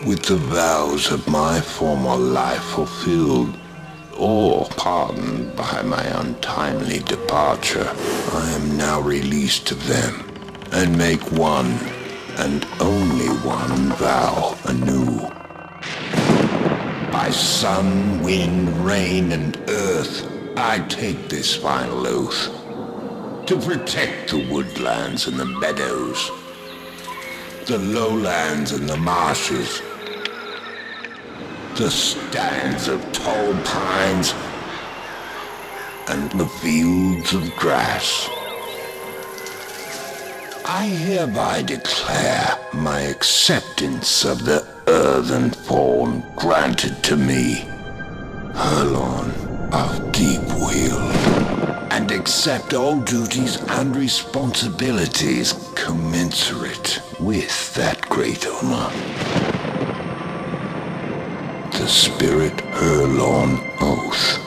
with the vows of my former life fulfilled or pardoned by my untimely departure, I am now released of them and make one and only one vow anew. By sun, wind, rain, and earth, I take this final oath to protect the woodlands and the meadows, the lowlands and the marshes, the stands of tall pines, and the fields of grass. I hereby declare my acceptance of the earthen form granted to me, Herlon of Deepweald, and accept all duties and responsibilities commensurate with that great honor. The Spirit Herlon Oath.